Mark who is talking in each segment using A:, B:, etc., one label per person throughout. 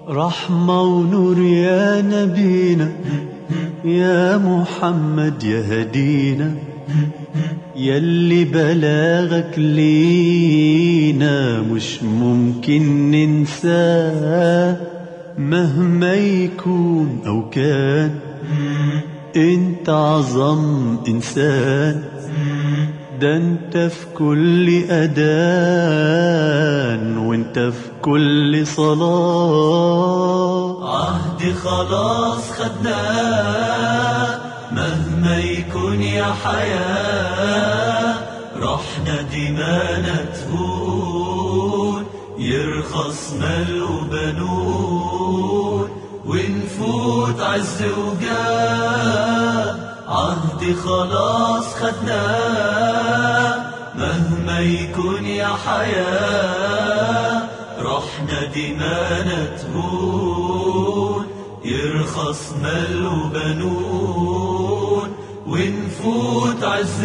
A: رحمة ونور يا نبينا، يا محمد يا هدينا، يلي بلاغك لينا مش ممكن ننساه مهما يكون أو كان. انت عظم إنسان، ده انت في كل أذان وانت في كل صلاة.
B: عهد خلاص خدناه مهما يكون يا حياة، رحنا دمانا تهون، يرخص مال وبنون، ونفوت عز وجاه. عهد خلاص خدناه مهما يكون يا حياة، رحنا دمانا تهون، يرخص مال وبنون، ونفوت عز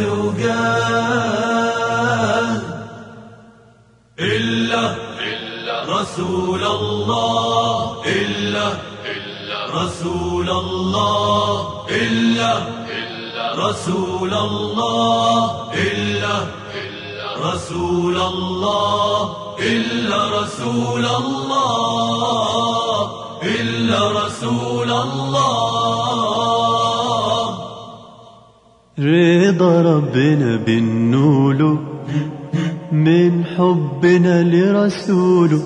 B: وجاه. إلا رسول الله، إلا رسول الله، إلا رسول الله، إلا رسول الله، إلا رسول الله، إلا رسول الله.
A: رضا ربنا بنوله من حبنا لرسوله،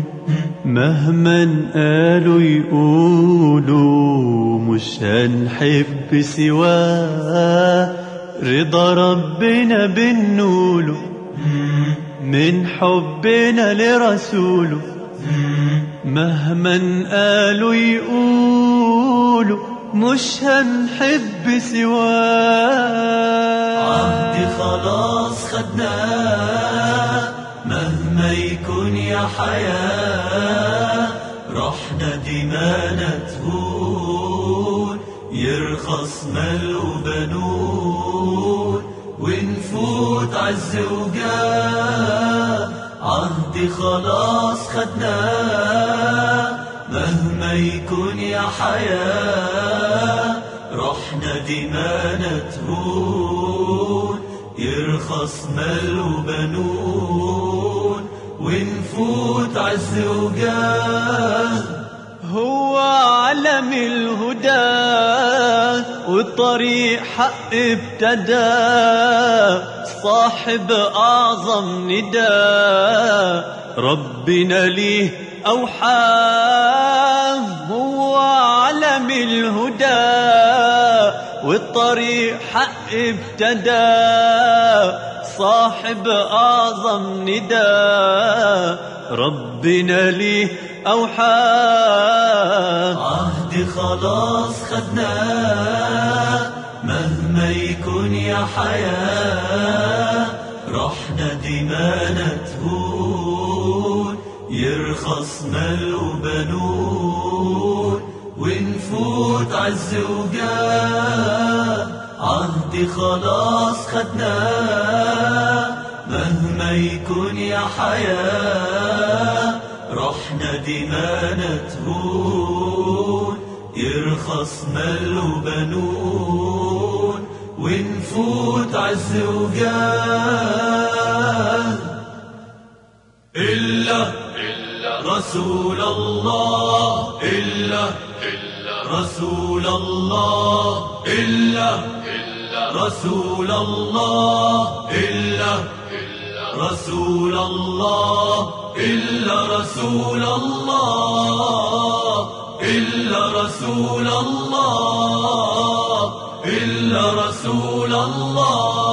A: مهما قالوا يقولوا مش هنحب سواه. رضا ربنا بنوله من حبنا لرسوله، مهما قالوا يقولوا مش هنحب سواه.
B: عهد خلاص خدناه مهما يكون يا حياة، رحنا دمانا تهون، يرخص مال وبنون، ونفوت عز وجاه. عهد خلاص خدناه مهما يكون يا حياة، رحنا دمانا تهون، يرخص مال وبنون، ونفوت عز وجاه.
A: هو علم الهدى والطريق حق ابتدى، صاحب أعظم ندى ربنا ليه أوحاه. هو علم الهدى والطريق حق ابتدى، صاحب أعظم ندى ربنا ليه أوحاه.
B: عهد خلاص خدناه مهما يكون يا حياة، رحنا دمانا تهون، يرخص مال وبنون، ونفوت عز وجاه. عهد خلاص خدناه مهما يكون يا حياة، رحنا دمانا تهون، يرخص مال وبنون، ونفوت عز وجاه. إلا رسول الله، إلا رسول الله، إلا رسول الله، إلا رسول الله، إلا رسول الله، إلا رسول الله، إلا رسول الله.